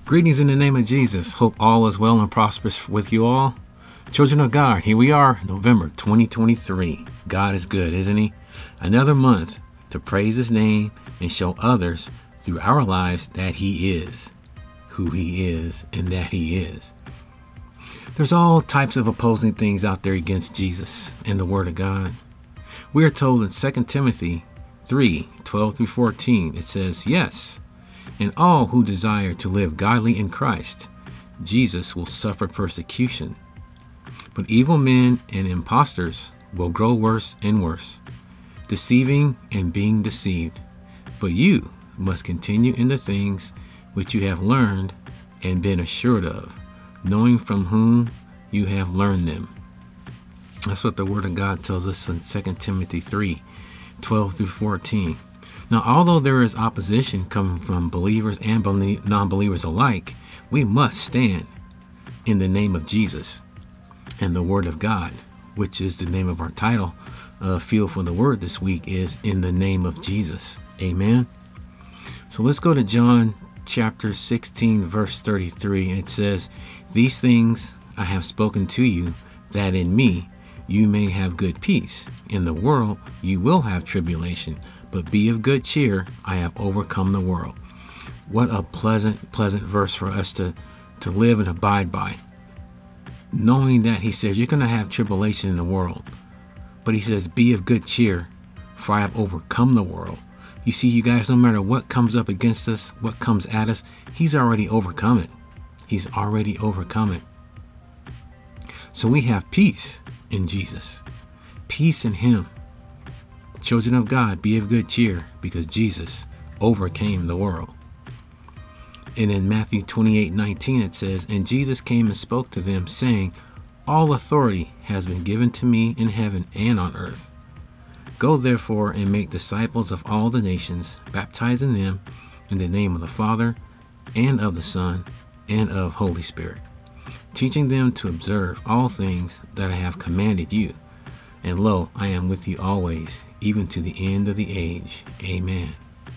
Greetings in the name of Jesus. Hope all is well and prosperous with you all. Children of God, here we are, November 2023. God is good, isn't he? Another month to praise his name and show others through our lives that he is who he is and that he is. There's all types of opposing things out there against Jesus and the Word of God. We are told in 2 Timothy 3:12-14, it says, "Yes, and all who desire to live godly in Christ Jesus will suffer persecution. But evil men and impostors will grow worse and worse, deceiving and being deceived. But you must continue in the things which you have learned and been assured of, knowing from whom you have learned them." That's what the Word of God tells us in 2 Timothy 3:12-14. Now, although there is opposition coming from believers and non-believers alike, we must stand in the name of Jesus and the Word of God, which is the name of our title. Feel for the Word this week is in the name of Jesus. Amen. So let's go to John chapter 16, verse 33. And it says, "These things I have spoken to you, that in me you may have good peace. In the world you will have tribulation, but be of good cheer. I have overcome the world." What a pleasant verse for us to live and abide by. Knowing that he says you're going to have tribulation in the world, but he says, be of good cheer, for I have overcome the world. You see, you guys, no matter what comes up against us, what comes at us, he's already overcome it. He's already overcome it. So we have peace in Jesus, peace in him. Children of God, be of good cheer, because Jesus overcame the world. And in Matthew 28:19 it says, "And Jesus came and spoke to them, saying, All authority has been given to me in heaven and on earth. Go therefore and make disciples of all the nations, baptizing them in the name of the Father and of the Son and of Holy Spirit, teaching them to observe all things that I have commanded you. And lo, I am with you always, even to the end of the age." Amen.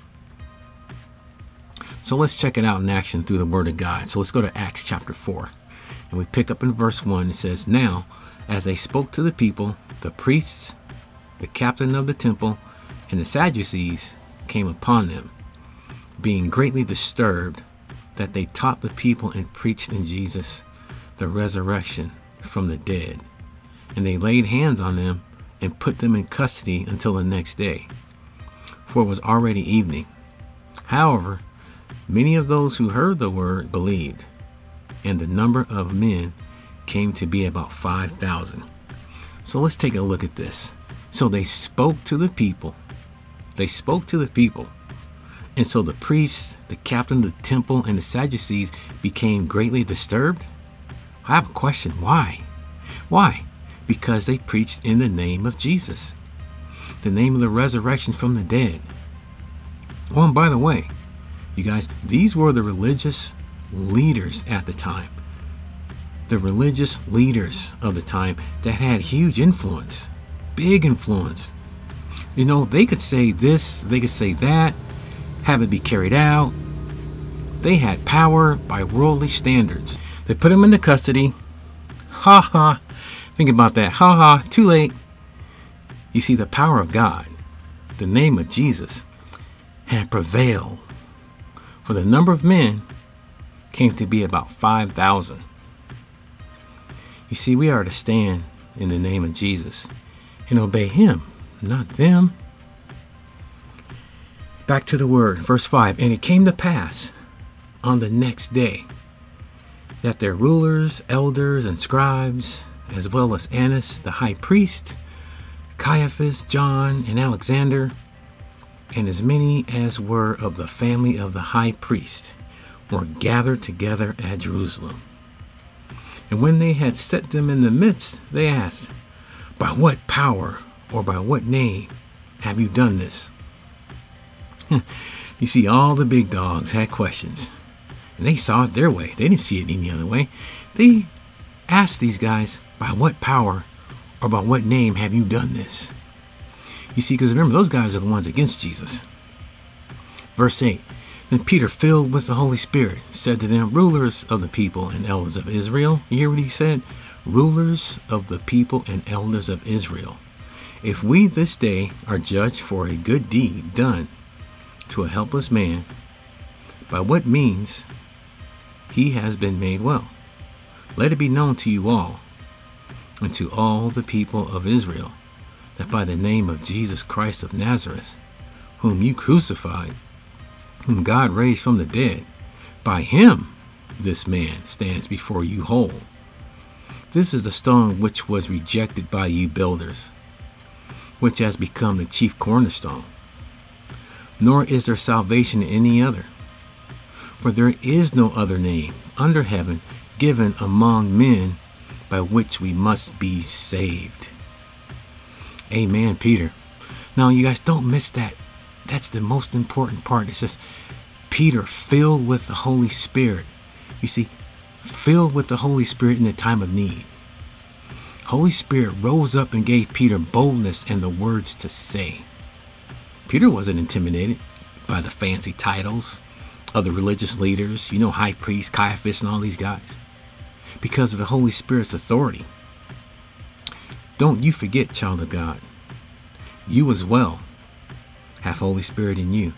So let's check it out in action through the Word of God. So let's go to Acts chapter 4. And we pick up in verse 1. It says, "Now, as they spoke to the people, the priests, the captain of the temple, and the Sadducees came upon them, being greatly disturbed that they taught the people and preached in Jesus the resurrection from the dead. And they laid hands on them and put them in custody until the next day, for it was already evening. However, many of those who heard the word believed, and the number of men came to be about 5,000. So let's take a look at this. So they spoke to the people. And so the priests, the captain of the temple, and the Sadducees became greatly disturbed. I have a question. Why? Because they preached in the name of Jesus, the name of the resurrection from the dead. Oh, and by the way, you guys, these were the religious leaders at the time. The religious leaders of the time that had huge influence, big influence. You know, they could say this, they could say that, have it be carried out. They had power by worldly standards. They put him into custody. Ha ha. Think about that. Ha ha. Too late. You see, the power of God, the name of Jesus, had prevailed. For the number of men came to be about 5,000. You see, we are to stand in the name of Jesus and obey him, not them. Back to the word, verse 5. "And it came to pass on the next day that their rulers, elders, and scribes, as well as Annas the high priest, Caiaphas, John, and Alexander, and as many as were of the family of the high priest, were gathered together at Jerusalem. And when they had set them in the midst, they asked, By what power or by what name have you done this?" You see, all the big dogs had questions, and they saw it their way. They didn't see it any other way. They asked these guys, by what power or by what name have you done this? You see, because remember, those guys are the ones against Jesus. Verse 8, Then Peter, filled with the Holy Spirit, said to them, rulers of the people and elders of Israel. You hear what he said? Rulers of the people and elders of Israel. If we this day are judged for a good deed done to a helpless man, by what means he has been made well, let it be known to you all and to all the people of Israel that by the name of Jesus Christ of Nazareth, whom you crucified, whom God raised from the dead, by him this man stands before you whole. This is the stone which was rejected by you builders, which has become the chief cornerstone. Nor is there salvation in any other, for there is no other name under heaven given among men by which we must be saved. Amen, Peter. Now, you guys, don't miss that. That's the most important part. It says, Peter, filled with the Holy Spirit. You see, filled with the Holy Spirit in the time of need. Holy Spirit rose up and gave Peter boldness and the words to say. Peter wasn't intimidated by the fancy titles of the religious leaders, high priest, Caiaphas, and all these guys, because of the Holy Spirit's authority. Don't you forget, child of God, you as well have Holy Spirit in you.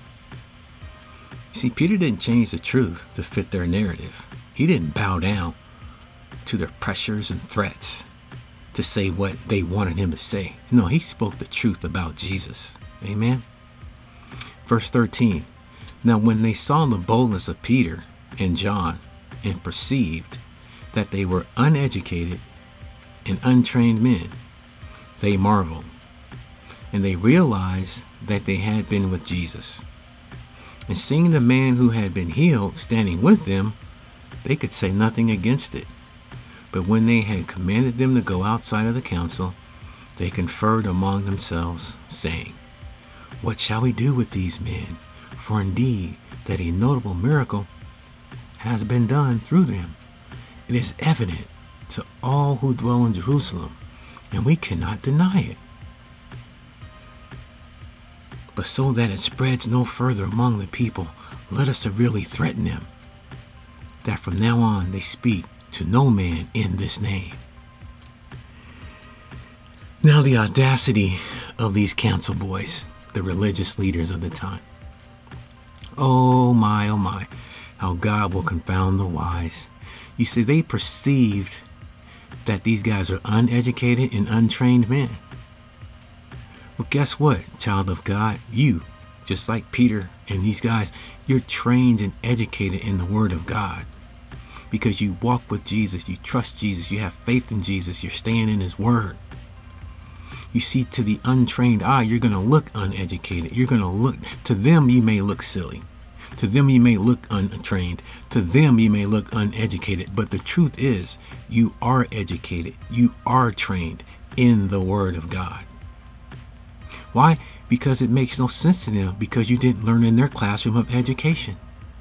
You see, Peter didn't change the truth to fit their narrative. He didn't bow down to their pressures and threats to say what they wanted him to say. No, he spoke the truth about Jesus. Amen. Verse 13. Now when they saw the boldness of Peter and John and perceived that they were uneducated and untrained men, they marveled, and they realized that they had been with Jesus. And seeing the man who had been healed standing with them, they could say nothing against it. But when they had commanded them to go outside of the council, they conferred among themselves, saying, what shall we do with these men? For indeed that a notable miracle has been done through them. It is evident to all who dwell in Jerusalem, and we cannot deny it. But so that it spreads no further among the people, let us severely threaten them, that from now on they speak to no man in this name. Now the audacity of these council boys, the religious leaders of the time. Oh my, how God will confound the wise. You see, they perceived that these guys are uneducated and untrained men. Well, guess what, child of God? You, just like Peter and these guys, you're trained and educated in the Word of God. Because you walk with Jesus, you trust Jesus, you have faith in Jesus, you're staying in His Word. You see, to the untrained eye, you're going to look uneducated. You're going to look, to them you may look silly. To them you may look untrained. To them you may look uneducated. But the truth is, you are educated. You are trained in the Word of God. Why? Because it makes no sense to them, because you didn't learn in their classroom of education.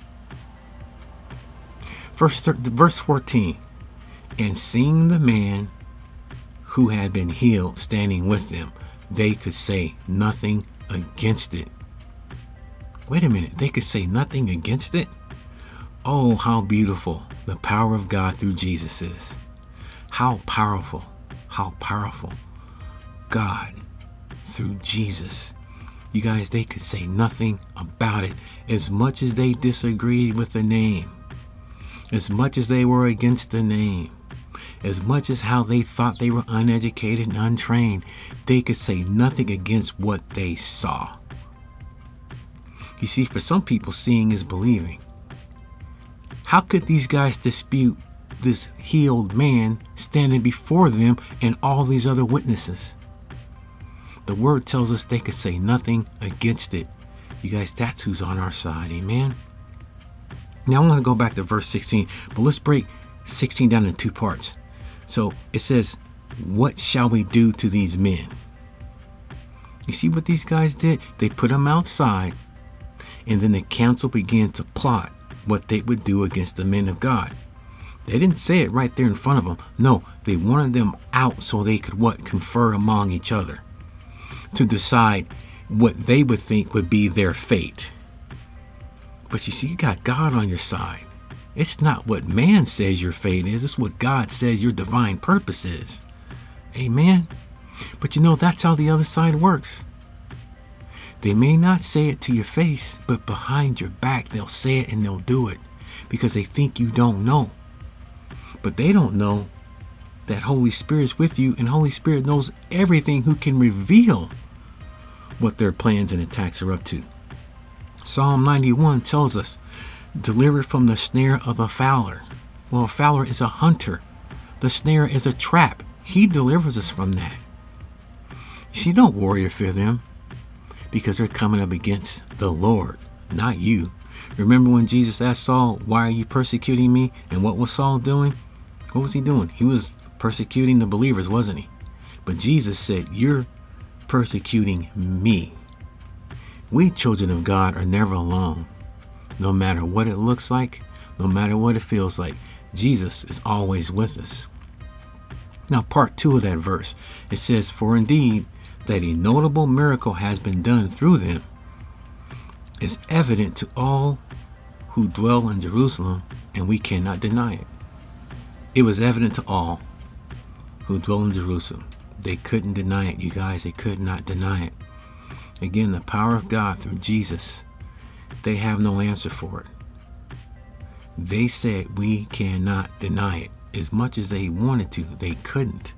Verse 14, and seeing the man who had been healed standing with them, they could say nothing against it. Wait a minute, they could say nothing against it? Oh, how beautiful the power of God through Jesus is. How powerful God through Jesus. You guys, they could say nothing about it. As much as they disagreed with the name, as much as they were against the name, as much as how they thought they were uneducated and untrained, they could say nothing against what they saw. You see, for some people, seeing is believing. How could these guys dispute this healed man standing before them and all these other witnesses? The Word tells us they could say nothing against it. You guys, that's who's on our side. Amen. Now I'm going to go back to verse 16, but let's break 16 down into two parts. So it says, what shall we do to these men? You see what these guys did? They put them outside, and then the council began to plot what they would do against the men of God. They didn't say it right there in front of them. No, they wanted them out so they could confer among each other to decide what they would think would be their fate. But you see, you got God on your side. It's not what man says your fate is. It's what God says your divine purpose is. Amen. But you know, that's how the other side works. They may not say it to your face, but behind your back, they'll say it and they'll do it because they think you don't know. But they don't know that Holy Spirit's with you, and Holy Spirit knows everything, who can reveal what their plans and attacks are up to. Psalm 91 tells us, delivered from the snare of the fowler. Well, a fowler is a hunter. The snare is a trap. He delivers us from that. You see, don't worry or fear them, because they're coming up against the Lord, not you. Remember when Jesus asked Saul, why are you persecuting me? And what was Saul doing? What was he doing? He was persecuting the believers, wasn't he? But Jesus said, you're persecuting me. We children of God are never alone. No matter what it looks like, no matter what it feels like, Jesus is always with us. Now, part 2 of that verse, it says, for indeed, that a notable miracle has been done through them is evident to all who dwell in Jerusalem, and we cannot deny it. It was evident to all who dwell in Jerusalem. They couldn't deny it, you guys. They could not deny it. Again, the power of God through Jesus, they have no answer for it. They said we cannot deny it. As much as they wanted to, they couldn't.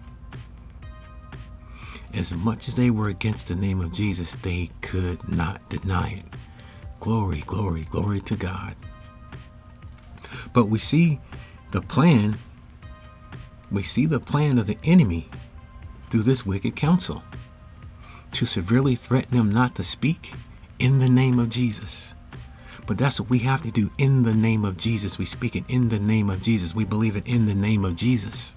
As much as they were against the name of Jesus, they could not deny it. Glory, glory, glory to God. But we see the plan. We see the plan of the enemy through this wicked counsel to severely threaten them not to speak in the name of Jesus. But that's what we have to do. In the name of Jesus, we speak it in the name of Jesus. We believe it in the name of Jesus.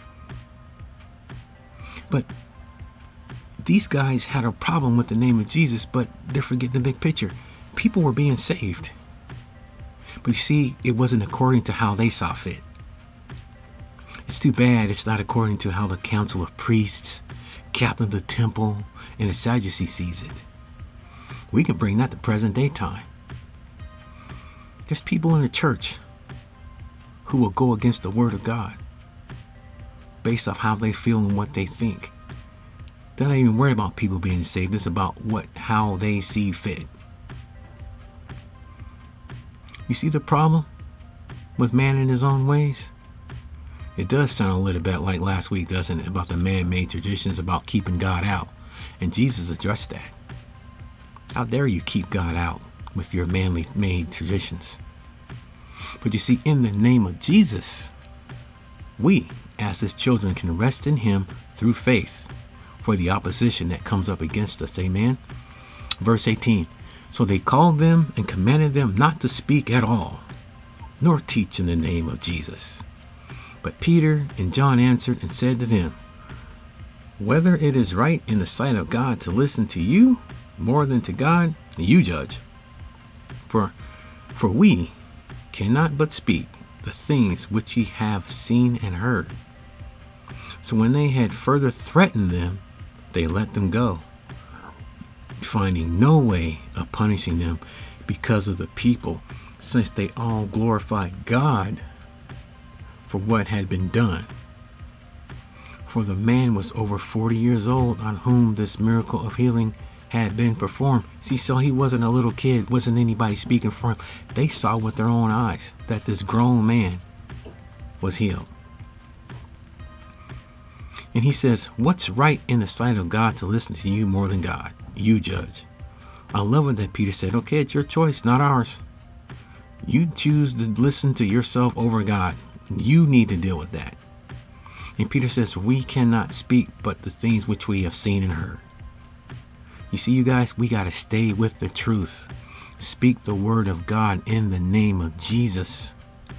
But these guys had a problem with the name of Jesus, but they're forgetting the big picture. People were being saved. But you see, it wasn't according to how they saw fit. It's too bad it's not according to how the council of priests, captain of the temple, and the Sadducees sees it. We can bring that to present day time. There's people in the church who will go against the word of God based off how they feel and what they think. They're not even worried about people being saved. It's about how they see fit. You see the problem with man in his own ways? It does sound a little bit like last week, doesn't it? About the man-made traditions about keeping God out. And Jesus addressed that. How dare you keep God out with your man-made traditions? But you see, in the name of Jesus, we, as his children, can rest in him through faith for the opposition that comes up against us. Amen. Verse 18. So they called them and commanded them not to speak at all, nor teach in the name of Jesus. But Peter and John answered and said to them, whether it is right in the sight of God to listen to you more than to God, you judge. For we cannot but speak the things which ye have seen and heard. So when they had further threatened them, they let them go, finding no way of punishing them because of the people, since they all glorified God for what had been done. For the man was over 40 years old on whom this miracle of healing had been performed. See, so he wasn't a little kid, wasn't anybody speaking for him. They saw with their own eyes that this grown man was healed. And he says, what's right in the sight of God to listen to you more than God? You judge. I love it that Peter said, okay, it's your choice, not ours. You choose to listen to yourself over God. You need to deal with that. And Peter says, we cannot speak but the things which we have seen and heard. You see, you guys, we got to stay with the truth. Speak the word of God in the name of Jesus.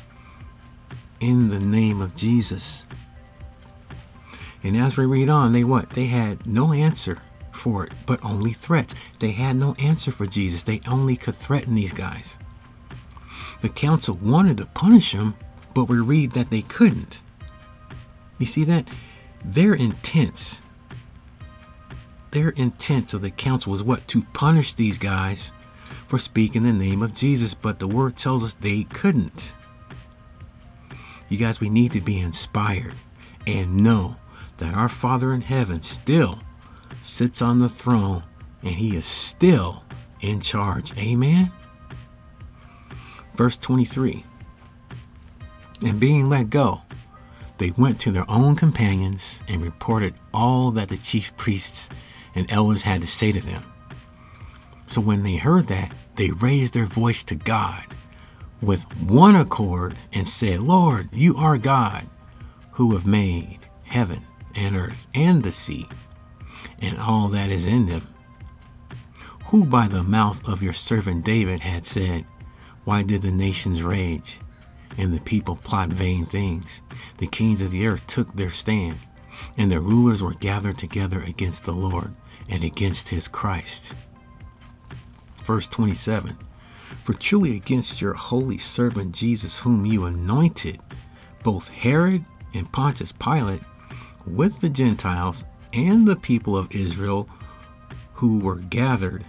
In the name of Jesus. And as we read on, they had no answer for it, but only threats. They had no answer for Jesus. They only could threaten these guys. The council wanted to punish them, but we read that they couldn't. You see that? Their intent of the council was what? To punish these guys for speaking the name of Jesus, but the word tells us they couldn't. You guys, we need to be inspired and know that our Father in heaven still sits on the throne and he is still in charge. Amen. Verse 23. And being let go, they went to their own companions and reported all that the chief priests and elders had to say to them. So when they heard that, they raised their voice to God with one accord and said, Lord, you are God, who have made heaven and earth and the sea and all that is in them, who by the mouth of your servant David had said, why did the nations rage and the people plot vain things? The kings of the earth took their stand, and the rulers were gathered together against the Lord and against his Christ. Verse 27. For truly against your holy servant Jesus, whom you anointed, both Herod and Pontius Pilate, with the Gentiles and the people of Israel who gathered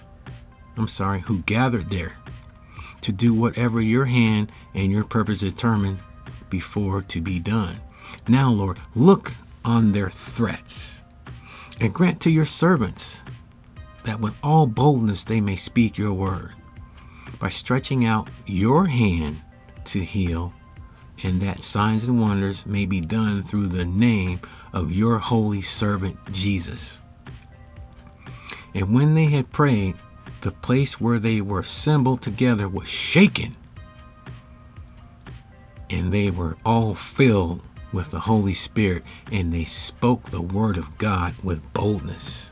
there to do whatever your hand and your purpose determined before to be done. Now, Lord, look on their threats and grant to your servants that with all boldness they may speak your word by stretching out your hand to heal, and that signs and wonders may be done through the name of your holy servant Jesus. And when they had prayed, the place where they were assembled together was shaken, and they were all filled with the Holy Spirit, and they spoke the word of God with boldness.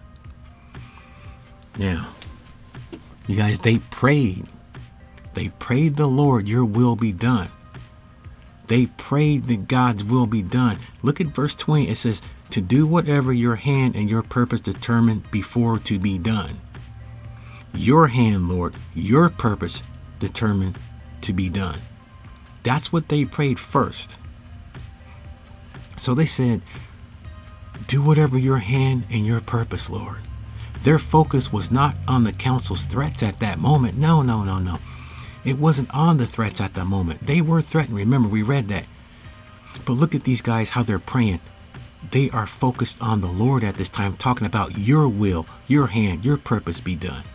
Now, you guys, they prayed the Lord, your will be done. They prayed that God's will be done. Look at verse 20. It says, to do whatever your hand and your purpose determined before to be done. Your hand, Lord, your purpose determined to be done. That's what they prayed first. So they said, do whatever your hand and your purpose, Lord. Their focus was not on the council's threats at that moment. No. It wasn't on the threats at that moment. They were threatened. Remember, we read that. But look at these guys, how they're praying. They are focused on the Lord at this time, talking about your will, your hand, your purpose be done.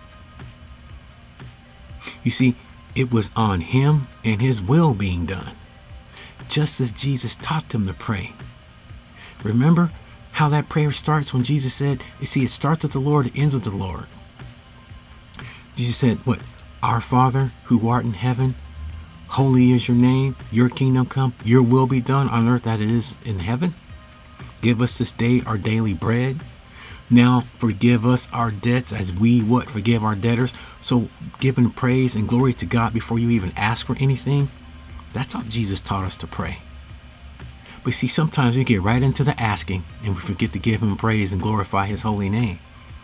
You see, it was on him and his will being done, just as Jesus taught them to pray. Remember how that prayer starts when Jesus said, it starts with the Lord, it ends with the Lord. Jesus said, what? Our Father, who art in heaven, holy is your name, your kingdom come, your will be done on earth as it is in heaven. Give us this day our daily bread. Now forgive us our debts as we forgive our debtors. So giving praise and glory to God before you even ask for anything, that's how Jesus taught us to pray. But see, sometimes we get right into the asking and we forget to give him praise and glorify his holy name.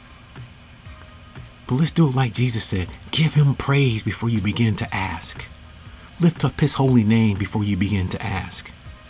But let's do it like Jesus said. Give him praise before you begin to ask. Lift up his holy name before you begin to ask.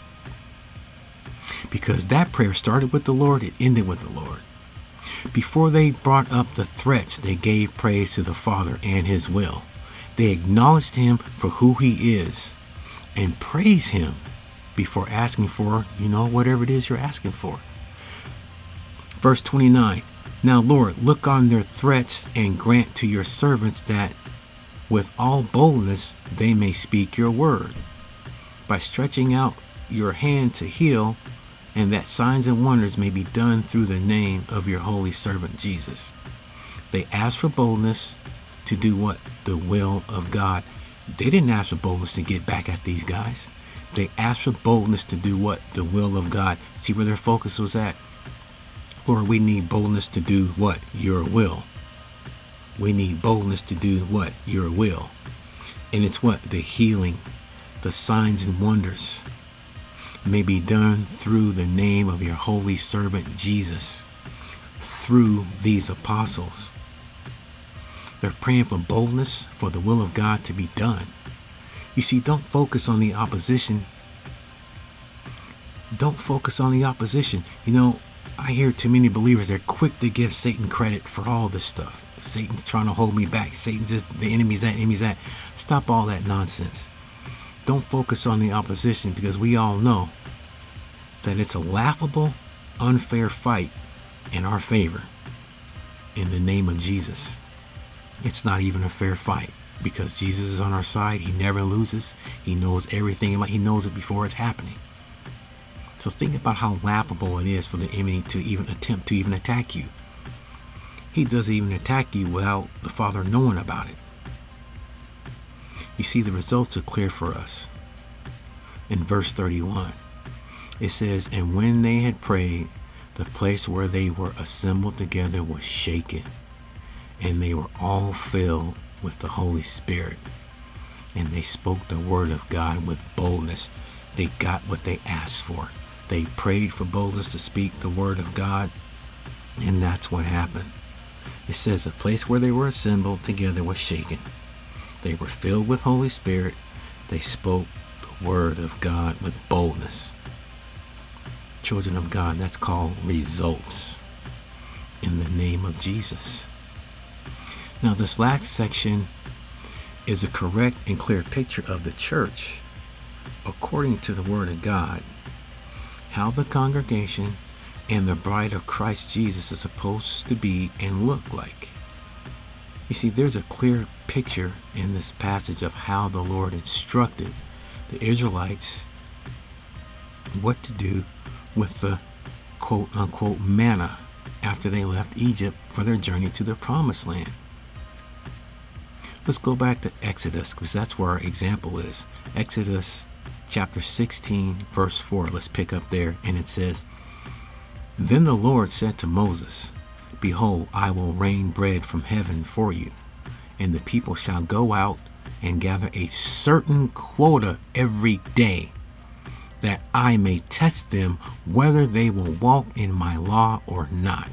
Because that prayer started with the Lord, it ended with the Lord. Before they brought up the threats, they gave praise to the Father and his will. They acknowledged him for who he is and praise him before asking for, whatever it is you're asking for. Verse 29. Now, Lord, look on their threats and grant to your servants that with all boldness they may speak your word by stretching out your hand to heal, and that signs and wonders may be done through the name of your holy servant Jesus. They asked for boldness to do what? The will of God. They didn't ask for boldness to get back at these guys. They asked for boldness to do what? The will of God. See where their focus was at? Lord, we need boldness to do what? Your will. We need boldness to do what? Your will. And it's what? The healing, the signs and wonders may be done through the name of your holy servant Jesus, through these apostles. They're praying for boldness for the will of God to be done. You see, don't focus on the opposition. Don't focus on the opposition. I hear too many believers, they're quick to give Satan credit for all this stuff. Satan's trying to hold me back. Satan's just, the enemy's that. Stop all that nonsense. Don't focus on the opposition, because we all know that it's a laughable, unfair fight in our favor. In the name of Jesus. It's not even a fair fight, because Jesus is on our side. He never loses. He knows everything. He knows it before it's happening. So think about how laughable it is for the enemy to even attempt to even attack you. He doesn't even attack you without the Father knowing about it. You see, the results are clear for us. In verse 31, it says, "And when they had prayed, the place where they were assembled together was shaken, and they were all filled with the Holy Spirit. And they spoke the word of God with boldness." They got what they asked for. They prayed for boldness to speak the word of God, and that's what happened. It says the place where they were assembled together was shaken. They were filled with Holy Spirit. They spoke the word of God with boldness. Children of God, that's called results in the name of Jesus. Now, this last section is a correct and clear picture of the church according to the word of God, how the congregation and the bride of Christ Jesus is supposed to be and look like. You see, there's a clear picture in this passage of how the Lord instructed the Israelites what to do with the quote-unquote manna after they left Egypt for their journey to the promised land. Let's go back to Exodus, because that's where our example is. Exodus chapter 16, verse 4. Let's pick up there, and it says, "Then the Lord said to Moses, Behold, I will rain bread from heaven for you, and the people shall go out and gather a certain quota every day, that I may test them whether they will walk in my law or not."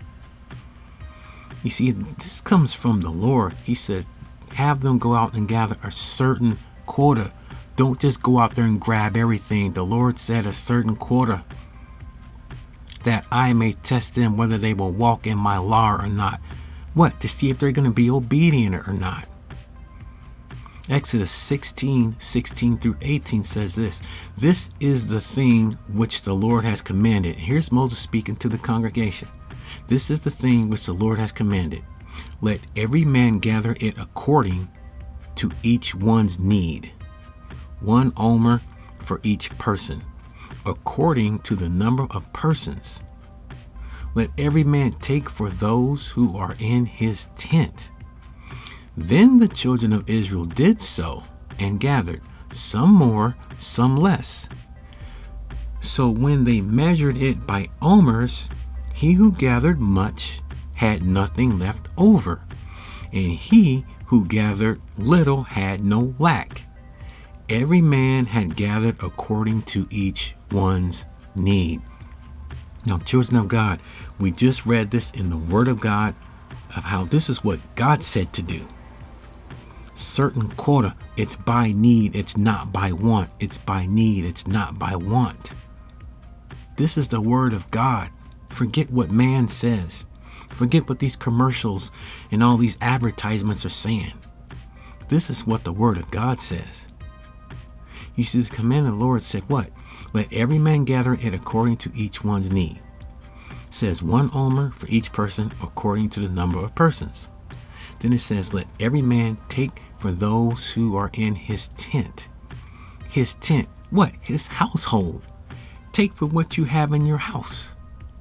You see, this comes from the Lord. He says, have them go out and gather a certain quota. Don't just go out there and grab everything. The Lord said a certain quota, that I may test them whether they will walk in my law or not. What? To see if they're going to be obedient or not. Exodus 16 through 18 says this, "This is the thing which the Lord has commanded." Here's Moses speaking to the congregation. "This is the thing which the Lord has commanded. Let every man gather it according to each one's need. 1 omer for each person, according to the number of persons. Let every man take for those who are in his tent." Then the children of Israel did so and gathered, some more, some less. So when they measured it by omers, he who gathered much had nothing left over, and he who gathered little had no lack. Every man had gathered according to each one's need. Now, children of God, we just read this in the Word of God of how this is what God said to do. Certain quota. It's by need. It's not by want. It's by need. It's not by want. This is the Word of God. Forget what man says. Forget what these commercials and all these advertisements are saying. This is what the Word of God says. You see, the command of the Lord said what? Let every man gather it according to each one's need. It says 1 omer for each person according to the number of persons. Then it says, let every man take for those who are in his tent. His tent. What? His household. Take for what you have in your house.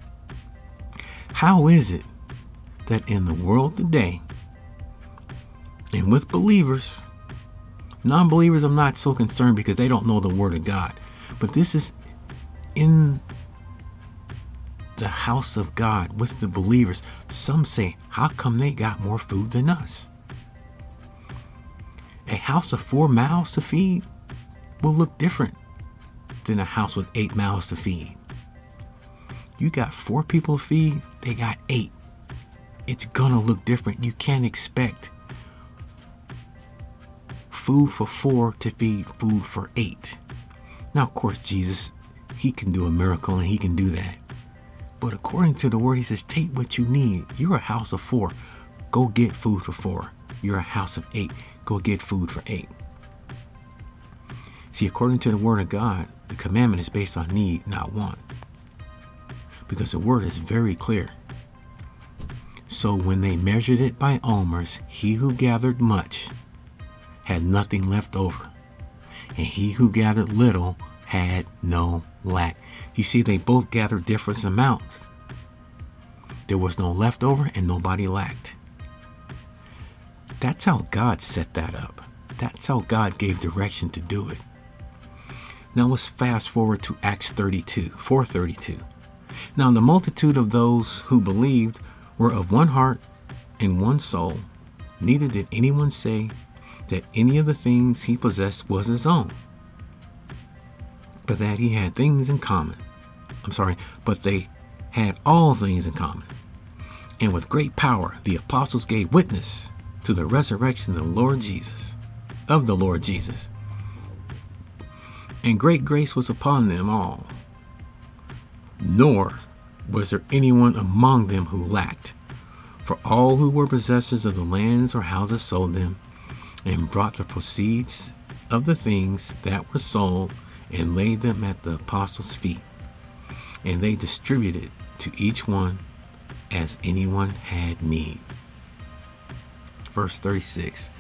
How is it that in the world today, and with believers, non-believers I'm not so concerned because they don't know the Word of God, but this is in the house of God with the believers. Some say, how come they got more food than us? A house of 4 mouths to feed will look different than a house with 8 mouths to feed. You got 4 people to feed, they got 8. It's gonna look different. You can't expect food for 4 to feed food for 8. Now, of course, Jesus, he can do a miracle and he can do that. But according to the Word, he says, take what you need. You're a house of 4. Go get food for 4. You're a house of 8. Go get food for 8. See, according to the word of God, the commandment is based on need, not want. Because the word is very clear. So when they measured it by omers, he who gathered much had nothing left over, and he who gathered little had no lack. You see, they both gathered different amounts. There was no leftover and nobody lacked. That's how God set that up. That's how God gave direction to do it. Now let's fast forward to Acts 4:32. Now the multitude of those who believed were of one heart and one soul. Neither did anyone say that any of the things he possessed was his own, but that he had things in common. But they had all things in common. And with great power, the apostles gave witness to the resurrection of the Lord Jesus. And great grace was upon them all. Nor was there anyone among them who lacked. For all who were possessors of the lands or houses sold them, and brought the proceeds of the things that were sold, and laid them at the apostles' feet. And they distributed to each one as anyone had need. Verse 36.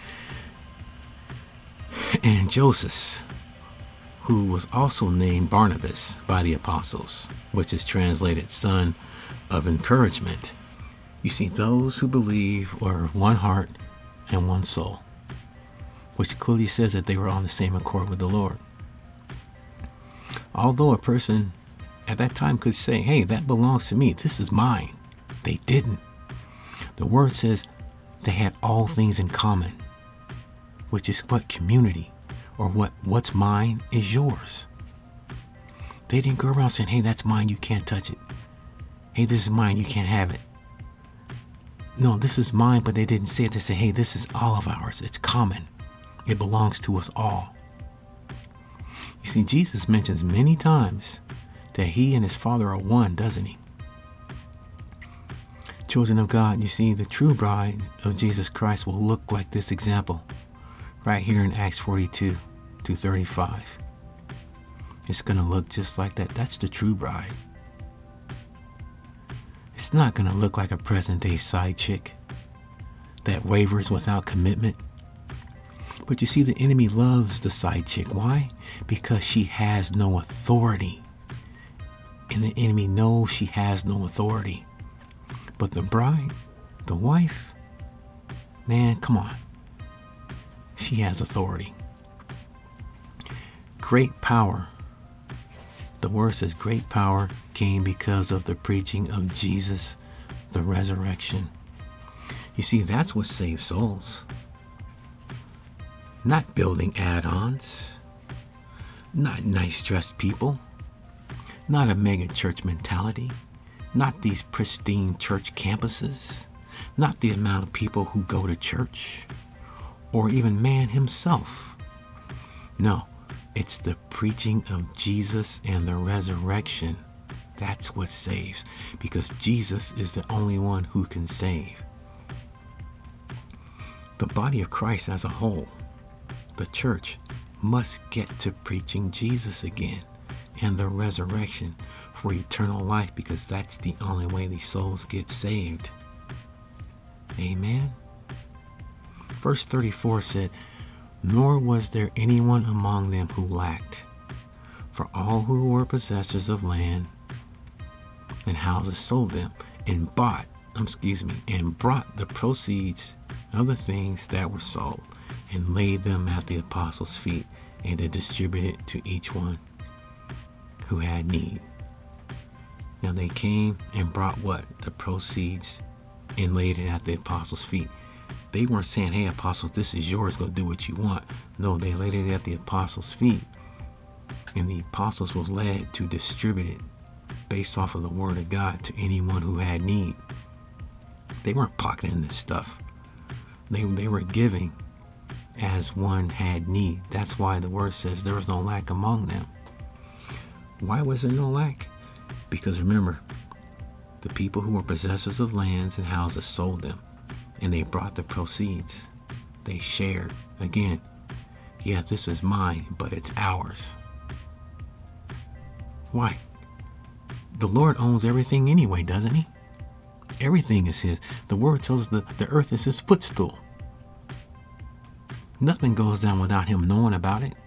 And Joseph, who was also named Barnabas by the apostles, which is translated son of encouragement. You see, those who believe were one heart and one soul, which clearly says that they were on the same accord with the Lord. Although a person at that time could say, hey, that belongs to me, this is mine, they didn't. The word says they had all things in common, which is what community, or what's mine is yours. They didn't go around saying, hey, that's mine, you can't touch it. Hey, this is mine, you can't have it. No, this is mine, but they didn't say it. They said, hey, this is all of ours. It's common. It belongs to us all. You see, Jesus mentions many times that he and his Father are one, doesn't he? Children of God, you see, the true bride of Jesus Christ will look like this example right here in Acts 42:35. It's going to look just like that. That's the true bride. It's not going to look like a present-day side chick that wavers without commitment. But you see, the enemy loves the side chick. Why? Because she has no authority. And the enemy knows she has no authority. But the bride, the wife, man, come on. She has authority. Great power. The word says great power came because of the preaching of Jesus, the resurrection. You see, that's what saves souls. Not building add-ons. Not nice dressed people. Not a mega church mentality. Not these pristine church campuses. Not the amount of people who go to church. Or even man himself. No, it's the preaching of Jesus and the resurrection. That's what saves. Because Jesus is the only one who can save. The body of Christ as a whole, the church, must get to preaching Jesus again and the resurrection for eternal life, because that's the only way these souls get saved. Amen. Verse 34 said, nor was there anyone among them who lacked, for all who were possessors of land and houses sold them and brought the proceeds of the things that were sold and laid them at the apostles' feet, and they distributed to each one who had need. Now they came and brought what? The proceeds, and laid it at the apostles' feet. They weren't saying, hey, apostles, this is yours, go do what you want. No, they laid it at the apostles' feet. And the apostles was led to distribute it based off of the word of God to anyone who had need. They weren't pocketing this stuff. They were giving as one had need. That's why the word says there was no lack among them. Why was there no lack? Because remember, the people who were possessors of lands and houses sold them and they brought the proceeds. They shared. Again, yeah, this is mine, but it's ours. Why? The Lord owns everything anyway, doesn't he? Everything is his. The word tells us that the earth is his footstool. Nothing goes down without him knowing about it.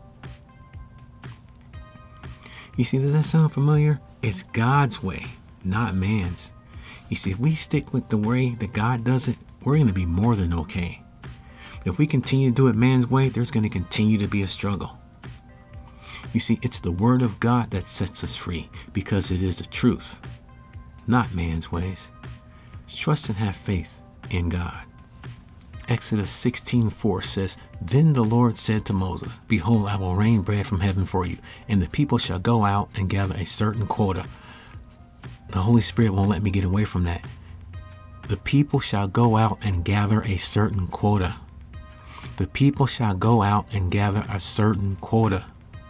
You see, does that sound familiar? It's God's way, not man's. You see, if we stick with the way that God does it, we're going to be more than okay. If we continue to do it man's way, there's going to continue to be a struggle. You see, it's the word of God that sets us free because it is the truth, not man's ways. Trust and have faith in God. Exodus 16:4 says, Then the Lord said to Moses, Behold, I will rain bread from heaven for you, and the people shall go out and gather a certain quota. The Holy Spirit won't let me get away from that. The people shall go out and gather a certain quota. The people shall go out and gather a certain quota.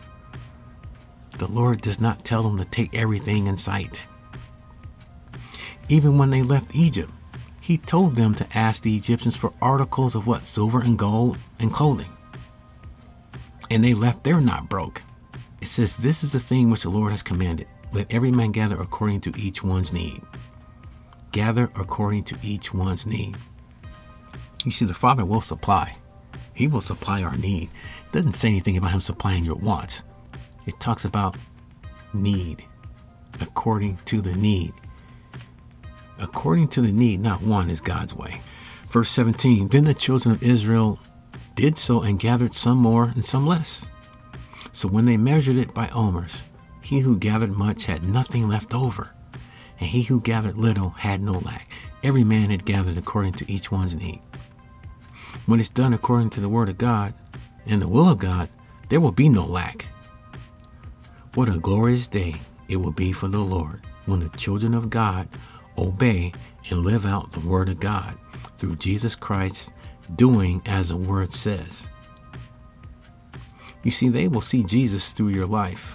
The Lord does not tell them to take everything in sight. Even when they left Egypt, he told them to ask the Egyptians for articles of what? Silver and gold and clothing. And they left there not broke. It says, This is the thing which the Lord has commanded. Let every man gather according to each one's need. Gather according to each one's need. You see, the Father will supply. He will supply our need. It doesn't say anything about him supplying your wants. It talks about need, according to the need. According to the need, not one, is God's way. Verse 17, Then the children of Israel did so and gathered some more and some less. So when they measured it by omers, he who gathered much had nothing left over, and he who gathered little had no lack. Every man had gathered according to each one's need. When it's done according to the word of God and the will of God, there will be no lack. What a glorious day it will be for the Lord when the children of God obey and live out the word of God through Jesus Christ, doing as the word says. You see, they will see Jesus through your life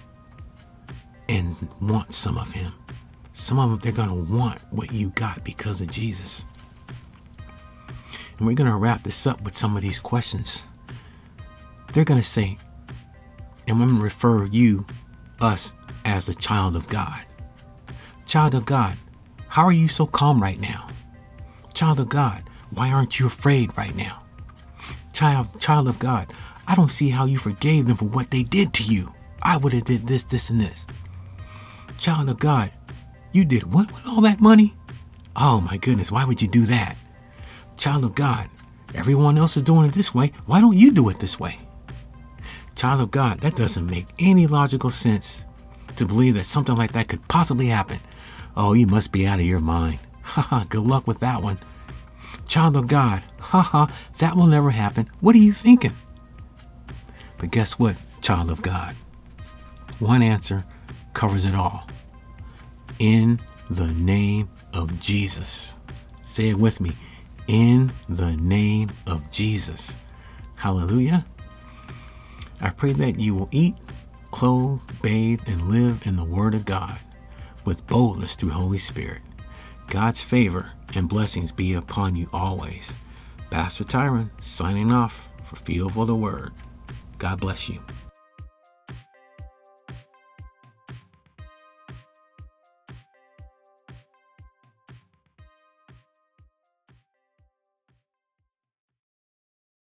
and want some of him. Some of them, they're going to want what you got because of Jesus. And we're going to wrap this up with some of these questions. They're going to say, and I'm going to refer us, as a child of God. Child of God, how are you so calm right now? Child of God, why aren't you afraid right now? Child of God, I don't see how you forgave them for what they did to you. I would have did this, this, and this. Child of God, you did what with all that money? Oh my goodness, why would you do that? Child of God, everyone else is doing it this way. Why don't you do it this way? Child of God, that doesn't make any logical sense to believe that something like that could possibly happen. Oh, you must be out of your mind. Haha, good luck with that one. Child of God, haha, that will never happen. What are you thinking? But guess what, child of God? One answer covers it all. In the name of Jesus. Say it with me. In the name of Jesus. Hallelujah. I pray that you will eat, clothe, bathe, and live in the Word of God with boldness through Holy Spirit. God's favor and blessings be upon you always. Pastor Tyron signing off for Feel for the Word. God bless you.